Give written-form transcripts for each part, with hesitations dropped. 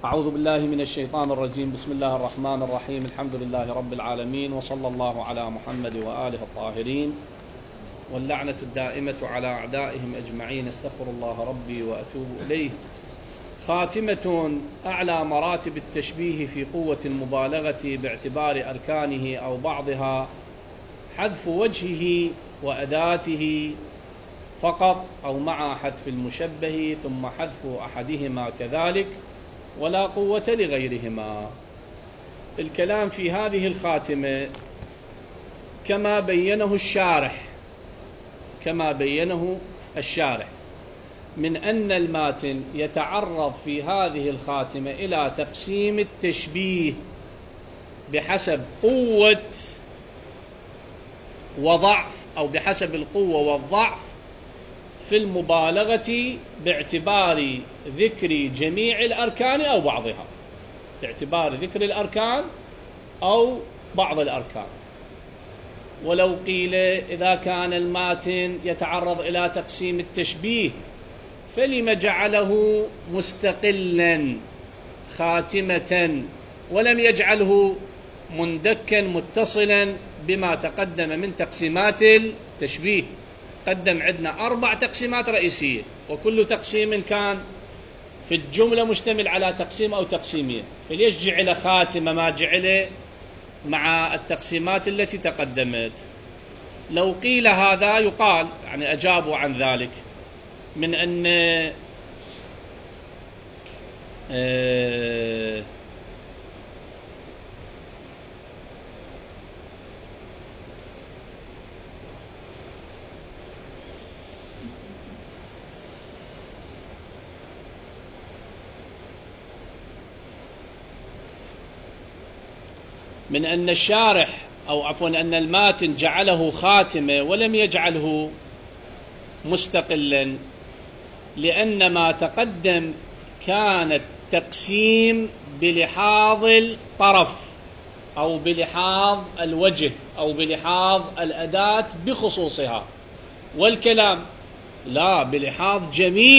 أعوذ بالله من الشيطان الرجيم. بسم الله الرحمن الرحيم. الحمد لله رب العالمين، وصلى الله على محمد وآله الطاهرين، واللعنة الدائمة على أعدائهم أجمعين. استغفر الله ربي وأتوب إليه. خاتمة: أعلى مراتب التشبيه في قوة المبالغة باعتبار أركانه أو بعضها حذف وجهه وأداته فقط، أو مع حذف المشبه ثم حذف أحدهما كذلك، ولا قوة لغيرهما. الكلام في هذه الخاتمة كما بينه الشارح من أن الماتن يتعرض في هذه الخاتمة إلى تقسيم التشبيه بحسب قوة وضعف، أو بحسب القوة والضعف في المبالغة باعتبار ذكر جميع الأركان أو بعضها، باعتبار ذكر الأركان أو بعض الأركان. ولو قيل إذا كان الماتن يتعرض إلى تقسيم التشبيه فلم جعله مستقلا خاتمة ولم يجعله مندكا متصلا بما تقدم من تقسيمات التشبيه؟ قدم عندنا 4 تقسيمات رئيسية، وكل تقسيم كان في الجملة مشتمل على تقسيم أو تقسيمين، فليش جعل خاتمة ما جعله مع التقسيمات التي تقدمت؟ لو قيل هذا يقال، يعني أجابوا عن ذلك، من أن الشارح، أو عفوا أن الماتن جعله خاتمة ولم يجعله مستقلا، لأن ما تقدم كان التقسيم بلحاظ الطرف أو بلحاظ الوجه أو بلحاظ الأداة بخصوصها، والكلام لا، بلحاظ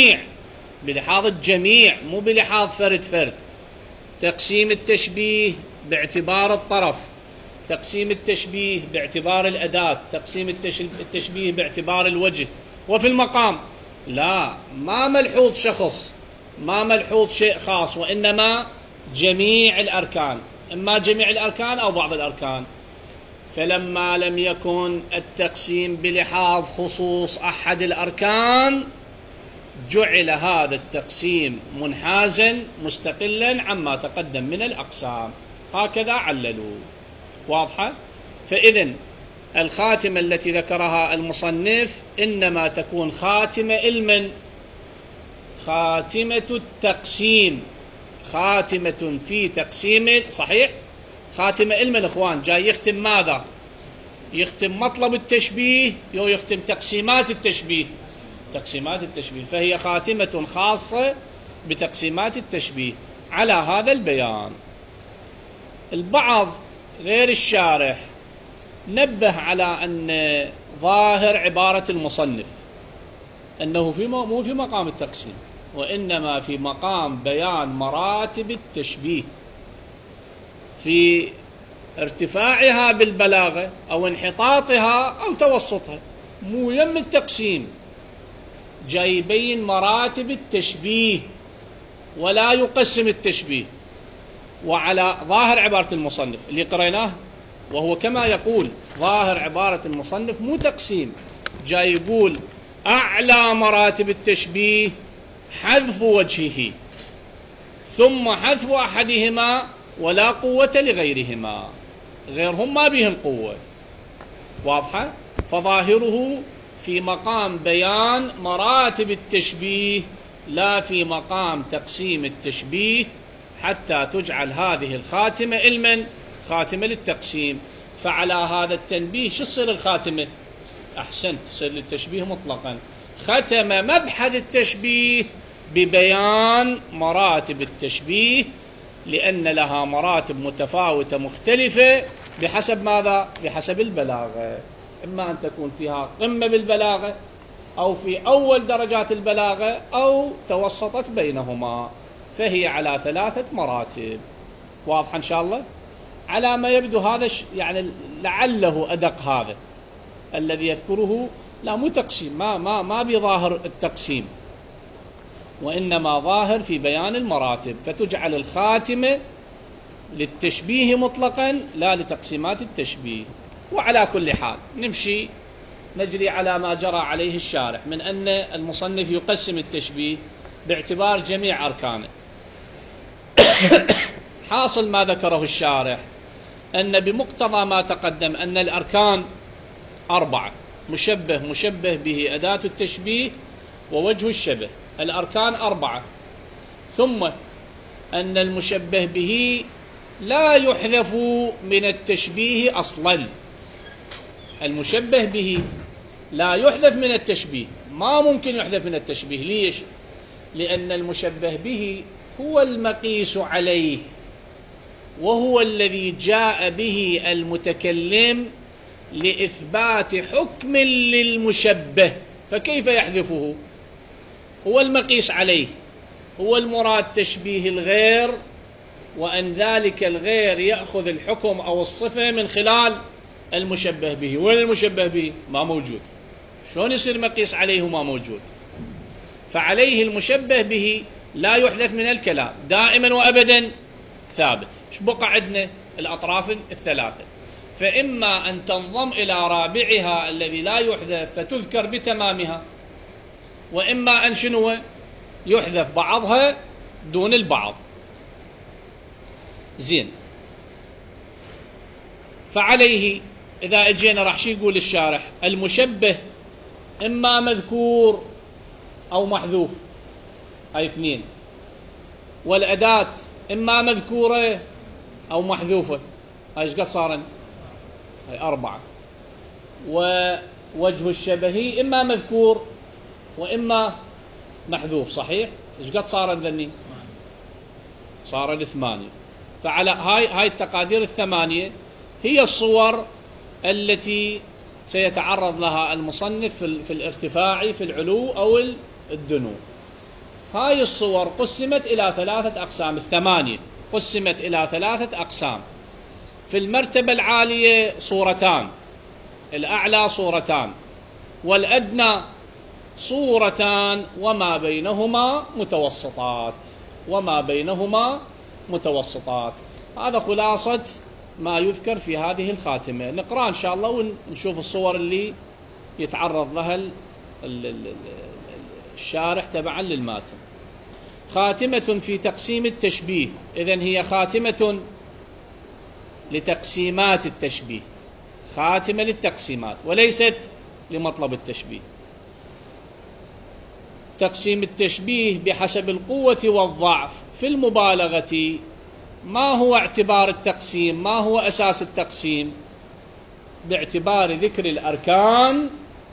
الجميع، مو بلحاظ فرد. تقسيم التشبيه باعتبار الطرف، تقسيم التشبيه باعتبار الأداة، تقسيم التشبيه باعتبار الوجه. وفي المقام لا، ما ملحوظ شخص، ما ملحوظ شيء خاص، وإنما جميع الأركان، إما جميع الأركان أو بعض الأركان. فلما لم يكن التقسيم بلحاظ خصوص أحد الأركان جعل هذا التقسيم منحازا مستقلا عما تقدم من الأقسام. هكذا عللوا. واضحة؟ فإذن الخاتمة التي ذكرها المصنف إنما تكون خاتمة علما، خاتمة التقسيم، خاتمة في تقسيم صحيح، خاتمة علما. إخوان جاي يختم ماذا؟ يختم مطلب التشبيه أو يختم تقسيمات التشبيه؟ تقسيمات التشبيه، فهي خاتمة خاصة بتقسيمات التشبيه على هذا البيان. البعض غير الشارح نبه على أن ظاهر عبارة المصنف أنه مو في مقام التقسيم، وإنما في مقام بيان مراتب التشبيه في ارتفاعها بالبلاغة أو انحطاطها أو توسطها، مو يم التقسيم، جاي يبين مراتب التشبيه ولا يقسم التشبيه. وعلى ظاهر عبارة المصنف اللي قرأناه، وهو كما يقول ظاهر عبارة المصنف مو تقسيم، جاي يقول أعلى مراتب التشبيه حذف وجهه ثم حذف أحدهما ولا قوة لغيرهما، غيرهم ما بهم قوة. واضحة؟ فظاهره في مقام بيان مراتب التشبيه لا في مقام تقسيم التشبيه، حتى تجعل هذه الخاتمة علما خاتمة للتقسيم. فعلى هذا التنبيه شو تصير الخاتمة؟ أحسنت، تصير للتشبيه مطلقا. ختم مبحث التشبيه ببيان مراتب التشبيه، لأن لها مراتب متفاوتة مختلفة بحسب ماذا؟ بحسب البلاغة، إما أن تكون فيها قمة بالبلاغة، أو في أول درجات البلاغة، أو توسطت بينهما. فهي على 3 مراتب. واضح إن شاء الله؟ على ما يبدو هذا يعني لعله أدق هذا الذي يذكره، لا مو تقسيم، ما بظاهر التقسيم، وإنما ظاهر في بيان المراتب، فتجعل الخاتمة للتشبيه مطلقا لا لتقسيمات التشبيه. وعلى كل حال نجري على ما جرى عليه الشارح من أن المصنف يقسم التشبيه باعتبار جميع أركانه. حاصل ما ذكره الشارح أن بمقتضى ما تقدم أن الأركان 4: مشبه به أداة التشبيه ووجه الشبه، الأركان 4. ثم أن المشبه به لا يحذف من التشبيه أصلا، المشبه به لا يحذف من التشبيه، ما ممكن يحذف من التشبيه. ليش؟ لأن المشبه به هو المقيس عليه، وهو الذي جاء به المتكلم لإثبات حكم للمشبه، فكيف يحذفه؟ هو المقيس عليه، هو المراد تشبيه الغير، وأن ذلك الغير يأخذ الحكم أو الصفة من خلال المشبه به. وين المشبه به؟ ما موجود. شلون يصير مقيس عليه وما موجود؟ فعليه المشبه به لا يحذف من الكلام، دائما وأبدا ثابت. ايش بقى عندنا؟ الأطراف 3، فإما أن تنضم إلى رابعها الذي لا يحذف فتذكر بتمامها، وإما أن شنو؟ يحذف بعضها دون البعض. زين، فعليه إذا اجينا راح شي يقول الشارح؟ المشبه إما مذكور أو محذوف، هاي 2، والأداة إما مذكورة أو محذوفة، هاي ايش قد صارن؟ هاي 4. ووجه الشبه إما مذكور وإما محذوف، صحيح؟ ايش قد صارن ذني؟ صارن 8. فعلى هاي التقادير 8 هي الصور التي سيتعرض لها المصنف في الارتفاع في العلو أو الدنو. هاي الصور قسمت إلى 3 أقسام، 8 قسمت إلى 3 أقسام. في المرتبة العالية صورتان، الأعلى صورتان، والأدنى صورتان، وما بينهما متوسطات. هذا خلاصة ما يذكر في هذه الخاتمة. نقرأ إن شاء الله ونشوف الصور اللي يتعرض لها الشارح تبعا للماتن. خاتمة في تقسيم التشبيه، إذن هي خاتمة لتقسيمات التشبيه، خاتمة للتقسيمات وليست لمطلب التشبيه. تقسيم التشبيه بحسب القوة والضعف. في المبالغة ما هو اعتبار التقسيم؟ ما هو أساس التقسيم؟ باعتبار ذكر الأركان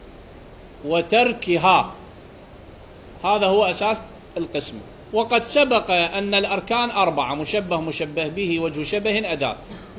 وتركها، هذا هو أساس القسم. وقد سبق أن الأركان 4: مشبه به، وجه شبه، أداة.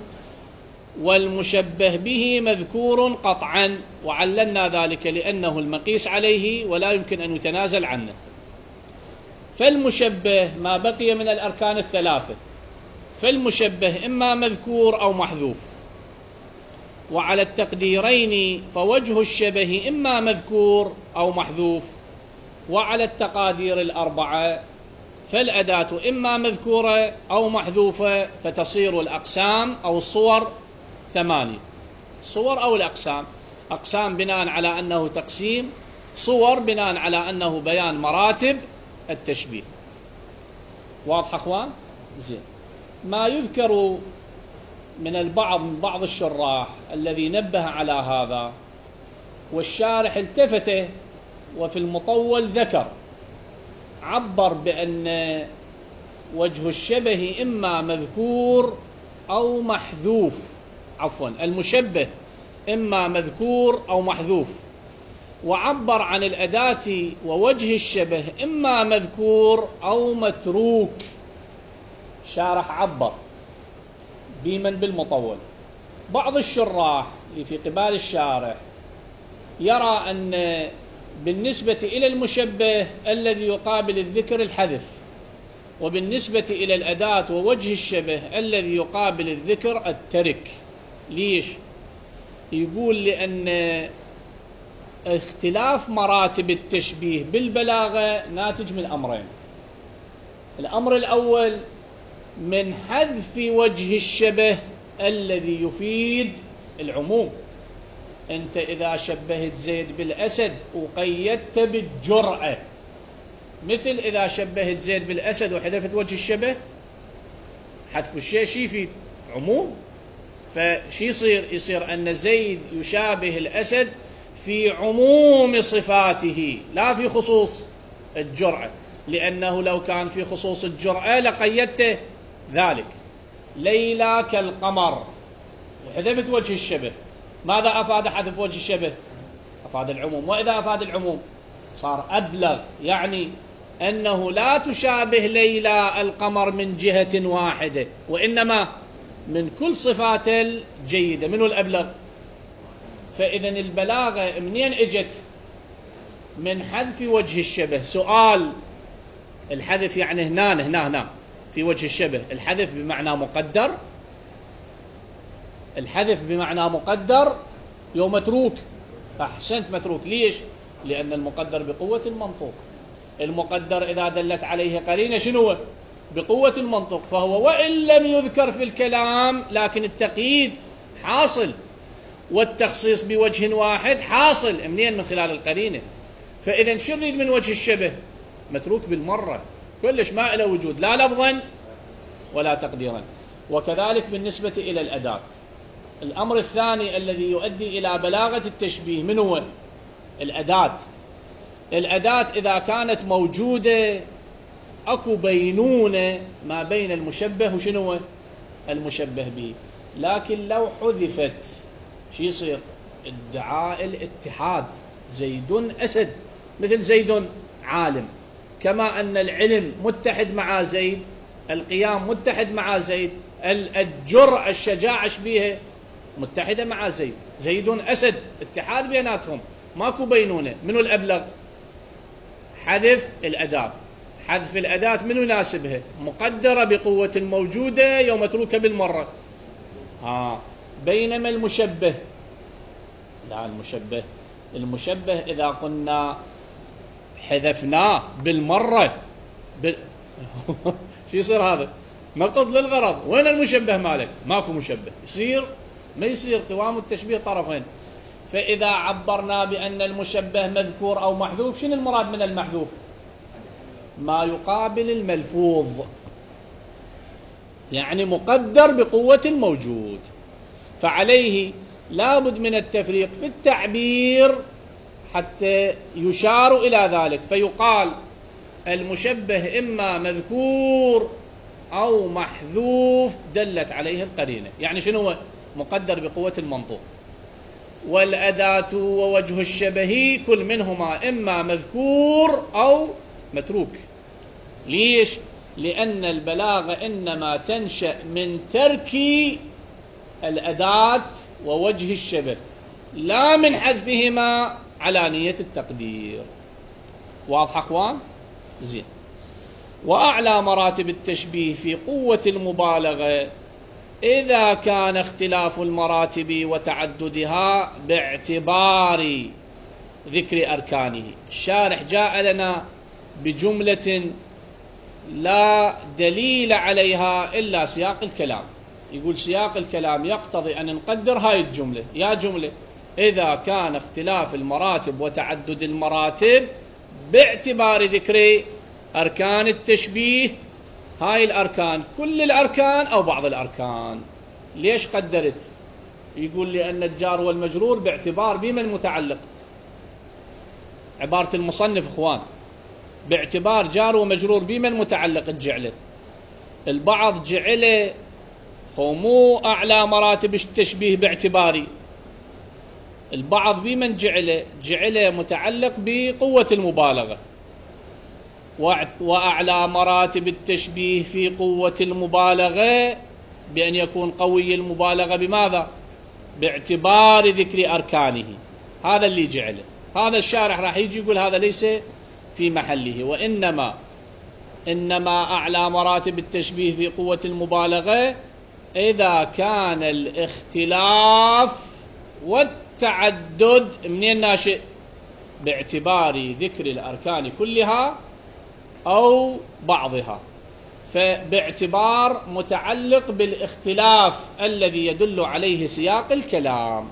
والمشبه به مذكور قطعا، وعللنا ذلك لأنه المقيس عليه ولا يمكن أن يتنازل عنه. فالمشبه ما بقي من الأركان 3، فالمشبه إما مذكور أو محذوف. وعلى التقديرين فوجه الشبه إما مذكور أو محذوف. وعلى التقادير 4 فالأداة إما مذكورة أو محذوفة، فتصير الأقسام أو الصور 8. الصور أو الأقسام، أقسام بناء على أنه تقسيم، صور بناء على أنه بيان مراتب التشبيه. واضح أخوان؟ زين. ما يذكر من بعض الشراح الذي نبه على هذا، والشارح التفت وفي المطول ذكر، عبر بأن وجه الشبه إما مذكور أو محذوف، المشبه إما مذكور أو محذوف. وعبر عن الأداة ووجه الشبه إما مذكور أو متروك. شارح عبر بمن بالمطول. بعض الشراح اللي في قبال الشارح يرى أن بالنسبة إلى المشبه الذي يقابل الذكر الحذف، وبالنسبة إلى الأداة ووجه الشبه الذي يقابل الذكر الترك. ليش؟ يقول لأن اختلاف مراتب التشبيه بالبلاغة ناتج من أمرين. الأمر الأول من حذف وجه الشبه الذي يفيد العموم. أنت إذا شبهت زيد بالأسد وقيدت بالجرأة، مثل إذا شبهت زيد بالأسد وحذفت وجه الشبه، حذف الشيء شي يفيد عموم. فشي يصير أن زيد يشابه الأسد في عموم صفاته لا في خصوص الجرأة، لأنه لو كان في خصوص الجرأة لقيدته ذلك. ليلى كالقمر وحذفت وجه الشبه، ماذا أفاد حذف وجه الشبه؟ أفاد العموم. وإذا أفاد العموم صار أبلغ، يعني أنه لا تشابه ليلى القمر من جهة واحدة، وإنما من كل صفات الجيدة. منه الأبلغ؟ فإذا البلاغة منين اجت؟ من حذف وجه الشبه. سؤال، الحذف يعني هنا في وجه الشبه، الحذف بمعنى مقدر؟ الحذف بمعنى مقدر يوم متروك. أحسنت، متروك. ليش؟ لأن المقدر بقوة المنطوق. المقدر إذا دلت عليه قرينة شنو؟ بقوة المنطوق، فهو وإن لم يذكر في الكلام لكن التقييد حاصل والتخصيص بوجه واحد حاصل. منين؟ من خلال القرينة. فإذا شو نريد من وجه الشبه؟ متروك بالمرة، كلش ما له وجود لا لفظا ولا تقديرا. وكذلك بالنسبة إلى الأداة. الأمر الثاني الذي يؤدي إلى بلاغة التشبيه من هو؟ الأداة. الأداة إذا كانت موجودة أكو بينونة ما بين المشبه وشنو المشبه به. لكن لو حذفت شو يصير؟ ادعاء الاتحاد. زيد أسد مثل زيد عالم، كما أن العلم متحد مع زيد، القيام متحد مع زيد، الجرأة الشجاعة شبيهة متحدة مع زيد. زيد أسد، اتحاد بيناتهم، ماكو بينونة. منو الأبلغ؟ حذف الأداة. حذف الأداة منو يناسبها؟ مقدرة بقوة الموجودة يوم متروكة بالمرة. بينما المشبه لا، المشبه إذا قلنا حذفناه بالمرة شو يصير؟ هذا نقض للغرض. وين المشبه مالك؟ ماكو مشبه. يصير ما يصير قوام التشبيه طرفين. فإذا عبرنا بأن المشبه مذكور أو محذوف، شنو المراد من المحذوف؟ ما يقابل الملفوظ، يعني مقدر بقوة الموجود. فعليه لابد من التفريق في التعبير حتى يشار إلى ذلك، فيقال المشبه إما مذكور أو محذوف دلت عليه القرينة. يعني شنو؟ مقدر بقوة المنطوق. والأداة ووجه الشبه كل منهما إما مذكور أو متروك. ليش؟ لأن البلاغة إنما تنشأ من ترك الأداة ووجه الشبه، لا من حذفهما على نية التقدير. واضح أخوان؟ زين. وأعلى مراتب التشبيه في قوة المبالغة إذا كان اختلاف المراتب وتعددها باعتبار ذكر أركانه. الشارح جاء لنا بجملة لا دليل عليها إلا سياق الكلام. يقول سياق الكلام يقتضي أن نقدر هاي الجملة. يا جملة إذا كان اختلاف المراتب وتعدد المراتب باعتبار ذكر أركان التشبيه. هاي الأركان كل الأركان أو بعض الأركان. ليش قدرت؟ يقول لأن الجار والمجرور باعتبار بمن متعلق. عبارة المصنف إخوان باعتبار جار ومجرور بمن متعلق الجعله. البعض جعله مو أعلى مراتب التشبيه باعتباري، البعض بمن جعله متعلق بقوة المبالغة. وأعلى مراتب التشبيه في قوة المبالغة بأن يكون قوي المبالغة بماذا؟ باعتبار ذكر أركانه. هذا اللي جعله. هذا الشارح راح يجي يقول هذا ليس في محله، وإنما إنما أعلى مراتب التشبيه في قوة المبالغة إذا كان الاختلاف والتعدد منين ناشئ؟ باعتبار ذكر الأركان كلها أو بعضها، فباعتبار متعلق بالاختلاف الذي يدل عليه سياق الكلام.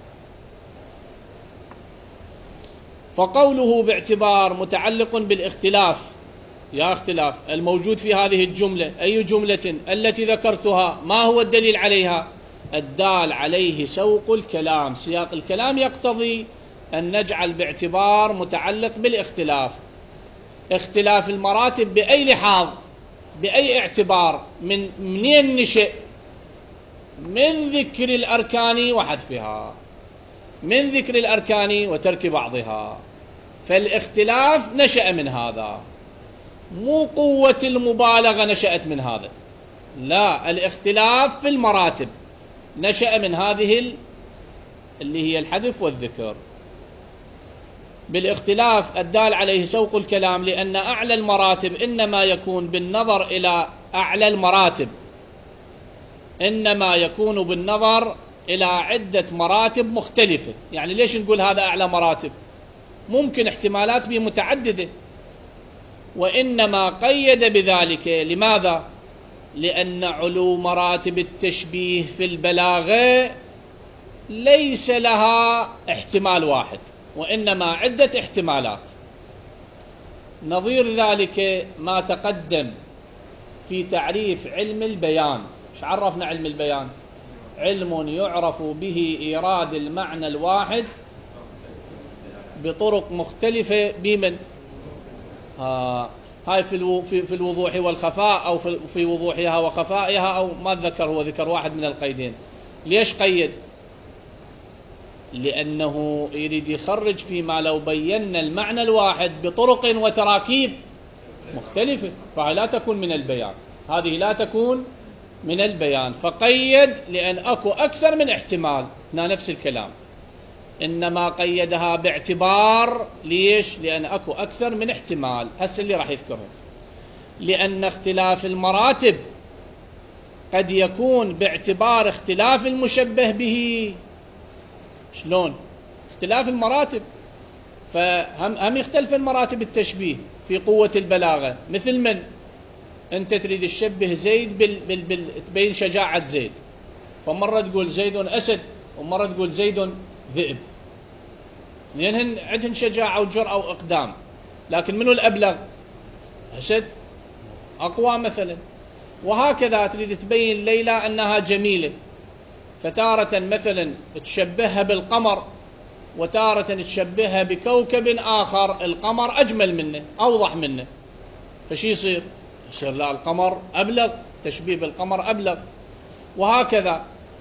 فقوله باعتبار متعلق بالاختلاف، يا اختلاف الموجود في هذه الجملة أي جملة التي ذكرتها، ما هو الدليل عليها؟ الدال عليه سوق الكلام، سياق الكلام يقتضي أن نجعل باعتبار متعلق بالاختلاف. اختلاف المراتب بأي لحاظ، بأي اعتبار، منين نشئ؟ من ذكر الأركان وحذفها، من ذكر الأركان وترك بعضها. فالاختلاف نشأ من هذا، مو قوة المبالغة نشأت من هذا، لا، الاختلاف في المراتب نشأ من هذه اللي هي الحذف والذكر. بالاختلاف الدال عليه سوق الكلام، لأن أعلى المراتب إنما يكون بالنظر إلى أعلى المراتب، إنما يكون بالنظر إلى عدة مراتب مختلفة. يعني ليش نقول هذا أعلى مراتب؟ ممكن احتمالات به متعددة، وإنما قيد بذلك. لماذا؟ لأن علو مراتب التشبيه في البلاغة ليس لها احتمال واحد، وإنما عدة احتمالات. نظير ذلك ما تقدم في تعريف علم البيان. ايش عرفنا علم البيان؟ علم يعرف به إيراد المعنى الواحد بطرق مختلفة بمن؟ هاي في الوضوح والخفاء، أو في وضوحها وخفائها، أو ما ذكر، هو ذكر واحد من القيدين. ليش قيد؟ لأنه يريد يخرج فيما لو بينا المعنى الواحد بطرق وتراكيب مختلفة فهي لا تكون من البيان، هذه لا تكون من البيان. فقيد لأن أكو أكثر من احتمال، نفس الكلام، إنما قيدها باعتبار. ليش؟ لأن أكو أكثر من احتمال، هسه اللي راح يذكرهم. لأن اختلاف المراتب قد يكون باعتبار اختلاف المشبه به. شلون؟ اختلاف المراتب، فهم يختلف المراتب التشبيه في قوة البلاغة. مثل من؟ أنت تريد تشبه زيد تبين شجاعة زيد، فمرة تقول زيد أسد، ومرة تقول زيد ذئب، اثنين عندهن شجاعة وجرأة وإقدام، لكن منو الأبلغ؟ أسد أقوى مثلا. وهكذا تريد تبين ليلى أنها جميلة، فتارة مثلا تشبهها بالقمر، وتارة تشبهها بكوكب آخر القمر أجمل منه أوضح منه، فشي يصير لا، القمر أبلغ، تشبيه بالقمر أبلغ. وهكذا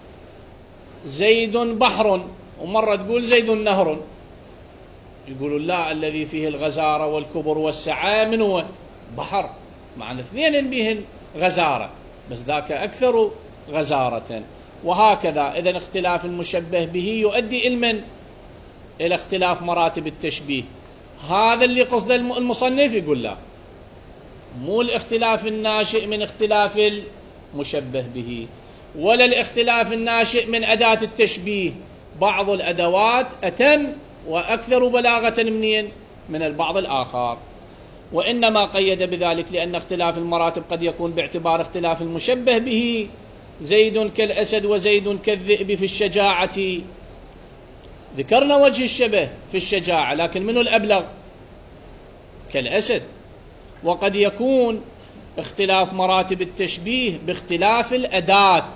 زيد بحر، ومرة تقول زيد نهر، يقولوا لا، الذي فيه الغزارة والكبر والسعة من هو؟ بحر، مع الاثنين بهن غزارة، بس ذاك أكثر غزارة. وهكذا إذن اختلاف المشبه به يؤدي إلى اختلاف مراتب التشبيه. هذا اللي قصد المصنف، يقول لا، مو الاختلاف الناشئ من اختلاف المشبه به، ولا الاختلاف الناشئ من أداة التشبيه. بعض الأدوات أتم وأكثر بلاغة من البعض الآخر. وإنما قيد بذلك لأن اختلاف المراتب قد يكون باعتبار اختلاف المشبه به. زيد كالأسد وزيد كالذئب في الشجاعة، ذكرنا وجه الشبه في الشجاعة، لكن منه الأبلغ؟ كالأسد. وقد يكون اختلاف مراتب التشبيه باختلاف الأداة،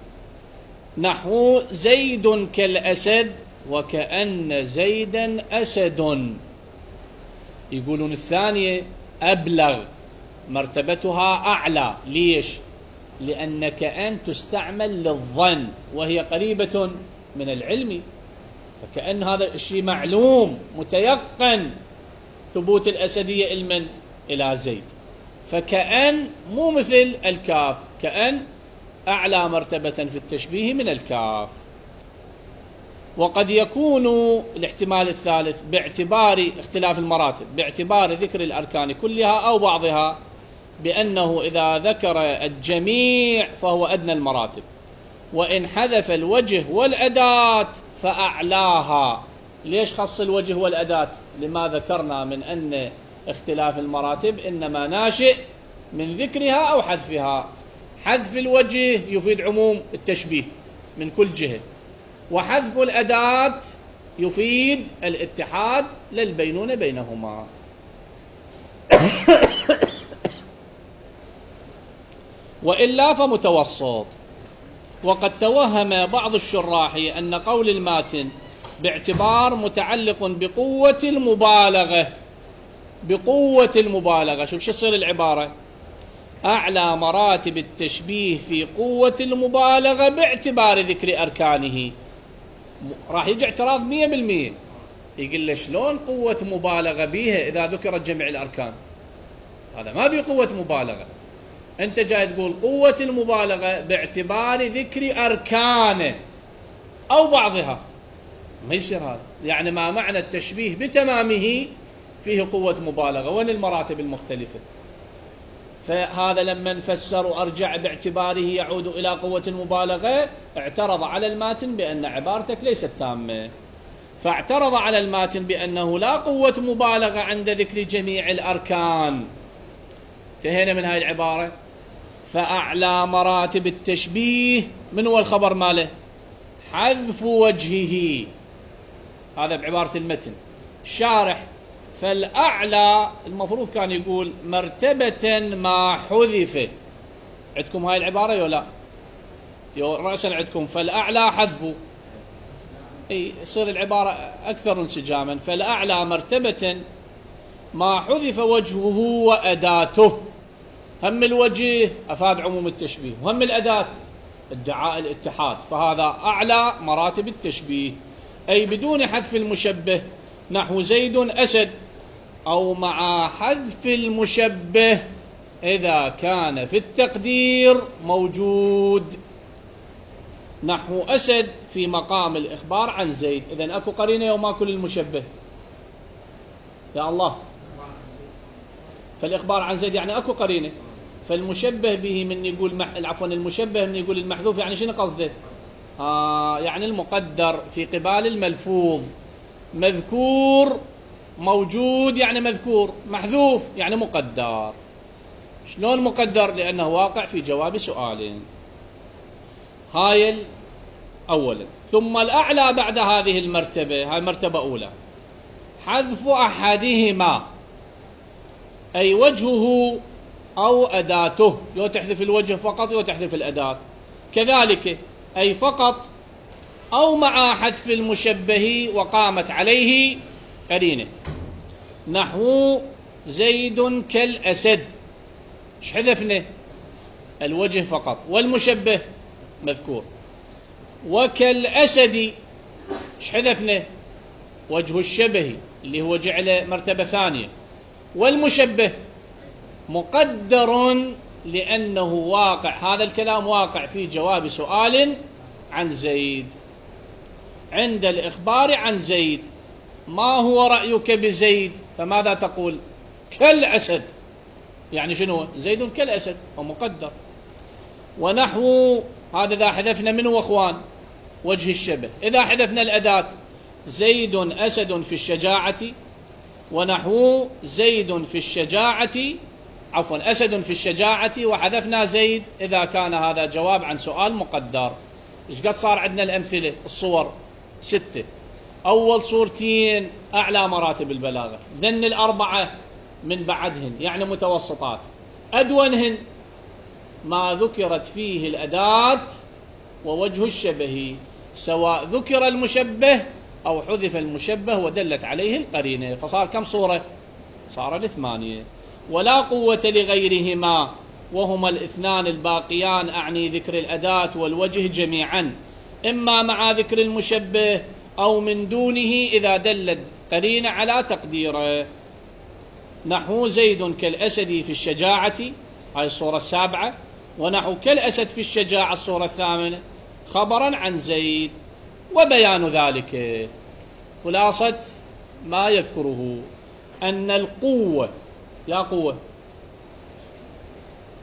نحو زيد كالأسد وكأن زيدا أسد. يقولون الثانية أبلغ، مرتبتها أعلى. ليش؟ لأن كأن تستعمل للظن، وهي قريبة من العلم، فكأن هذا الشيء معلوم متيقن ثبوت الأسدية علما إلى زيد، فكأن مو مثل الكاف، كأن أعلى مرتبة في التشبيه من الكاف. وقد يكون الاحتمال الثالث باعتبار اختلاف المراتب، باعتبار ذكر الأركان كلها أو بعضها، بأنه إذا ذكر الجميع فهو أدنى المراتب، وإن حذف الوجه والأداة فأعلاها. ليش خص الوجه والأداة؟ لما ذكرنا من أن اختلاف المراتب إنما ناشئ من ذكرها أو حذفها. حذف الوجه يفيد عموم التشبيه من كل جهة، وحذف الأداة يفيد الاتحاد للبينونة بينهما. وإلا فمتوسط. وقد توهم بعض الشراح أن قول الماتن باعتبار متعلق بقوة المبالغة. شوف شو تصير العبارة: أعلى مراتب التشبيه في قوة المبالغة باعتبار ذكر أركانه. راح يجي اعتراض 100%، يقول له شلون قوة مبالغة بيها إذا ذكرت جميع الأركان؟ هذا ما بيه قوة مبالغة. أنت جاي تقول قوة المبالغة باعتبار ذكر أركانه أو بعضها، ما يصير هذا. يعني ما معنى التشبيه بتمامه فيه قوة مبالغة؟ وين المراتب المختلفة؟ فهذا لما نفسر وأرجع باعتباره يعود إلى قوة المبالغة، اعترض على الماتن بأن عبارتك ليست تامة، فاعترض على الماتن بأنه لا قوة مبالغة عند ذكر جميع الأركان. انتهينا من هاي العبارة. فأعلى مراتب التشبيه من هو الخبر ماله؟ حذف وجهه. هذا بعبارة المتن. شارح: فالأعلى المفروض كان يقول مرتبة ما حذف. عندكم هاي العبارة ولا لا؟ رأسا عندكم فالأعلى حذف، يصير العبارة أكثر انسجاما. فالأعلى مرتبة ما حذف وجهه وأداته. هم الوجه أفاد عموم التشبيه، وهم الأداة ادعاء الاتحاد، فهذا أعلى مراتب التشبيه، أي بدون حذف المشبه، نحو زيد أسد، أو مع حذف المشبه إذا كان في التقدير موجود، نحو أسد في مقام الإخبار عن زيد. إذن أكو قرينة وما كل المشبه يا الله، فالإخبار عن زيد يعني أكو قرينة. فالمشبه به من يقول المشبه من يقول المحذوف، يعني شنو قصده؟ يعني المقدر في قبال الملفوظ. مذكور موجود يعني مذكور، محذوف يعني مقدر. شلون مقدر؟ لأنه واقع في جواب سؤال. هاي أولا. ثم الأعلى بعد هذه المرتبة، هاي مرتبة أولى، حذف أحدهما، أي وجهه أو أداته. يو تحذف الوجه فقط، يو تحذف الأداة كذلك، أي فقط أو مع حذف المشبه وقامت عليه قرينة، نحو زيد كالأسد. ايش حذفنا؟ الوجه فقط، والمشبه مذكور. وكالأسد ايش حذفنا؟ وجه الشبه اللي هو جعله مرتبة ثانية، والمشبه مقدر لأنه واقع. هذا الكلام واقع في جواب سؤال عن زيد. عند الإخبار عن زيد: ما هو رأيك بزيد؟ فماذا تقول؟ كالأسد. يعني شنو؟ زيد كالأسد، ومقدر. ونحو هذا إذا حذفنا منه أخوان وجه الشبه. إذا حذفنا الأداة: زيد أسد في الشجاعة، ونحو زيد في الشجاعة، عفوا أسد في الشجاعة، وحذفنا زيد إذا كان هذا جواب عن سؤال مقدر. إيش قد صار عندنا الأمثلة؟ الصور 6. أول صورتين أعلى مراتب البلاغة، ذن الأربعة من بعدهن يعني متوسطات. أدونهن ما ذكرت فيه الأداة ووجه الشبه، سواء ذكر المشبه أو حذف المشبه ودلت عليه القرينة. فصار كم صورة؟ صار 8. ولا قوة لغيرهما، وهما الاثنان الباقيان، أعني ذكر الأداة والوجه جميعا، إما مع ذكر المشبه أو من دونه إذا دلت قرينة على تقديره، نحو زيد كالأسد في الشجاعة، هاي الصورة 7. ونحو كالأسد في الشجاعة الصورة 8 خبرا عن زيد. وبيان ذلك، خلاصة ما يذكره، أن القوة، يا قوة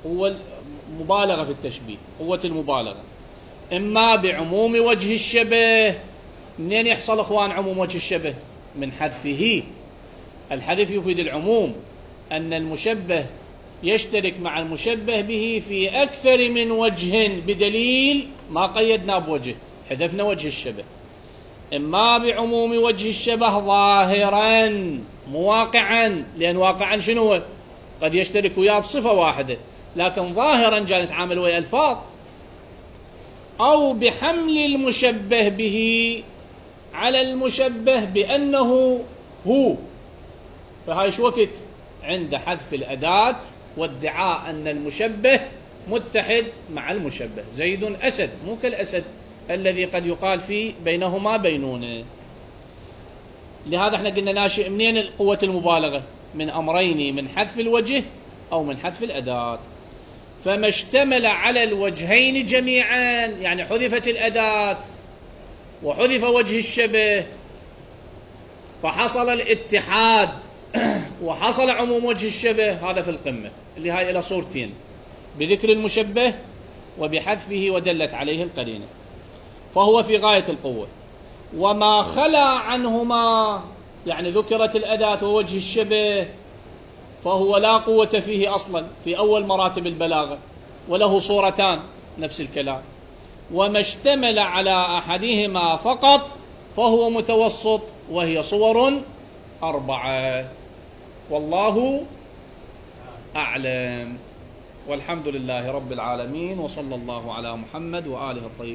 هو مبالغة في التشبيه، قوة المبالغة. إما بعموم وجه الشبه. منين يحصل إخوان عموم وجه الشبه؟ من حذفه. الحذف يفيد العموم، أن المشبه يشترك مع المشبه به في أكثر من وجه، بدليل ما قيدنا بوجه، حذفنا وجه الشبه. إما بعموم وجه الشبه ظاهرا مواقعا، لأن واقعا شنو؟ قد يشترك وياه بصفة واحدة، لكن ظاهرا جاء نتعامل ويا ألفاظ. أو بحمل المشبه به على المشبه بأنه هو، فهاي شو وقت؟ عند حذف الأداة وادعاء أن المشبه متحد مع المشبه. زيد أسد، مو كالأسد الذي قد يقال فيه بينهما بينونة. لهذا احنا قلنا ناشئ منين قوة المبالغة؟ من أمرين، من حذف الوجه أو من حذف الأداة. فما اشتمل على الوجهين جميعا، يعني حذفت الأداة وحذف وجه الشبه، فحصل الاتحاد وحصل عموم وجه الشبه، هذا في القمة، اللي هاي إلى صورتين: بذكر المشبه وبحذفه ودلت عليه القرينة، فهو في غاية القوة. وما خلا عنهما، يعني ذكرت الأداة ووجه الشبه، فهو لا قوة فيه أصلا في أول مراتب البلاغة، وله صورتان نفس الكلام. وما اشتمل على أحدهما فقط فهو متوسط، وهي صور 4. والله أعلم، والحمد لله رب العالمين، وصلى الله على محمد وآله الطيبين.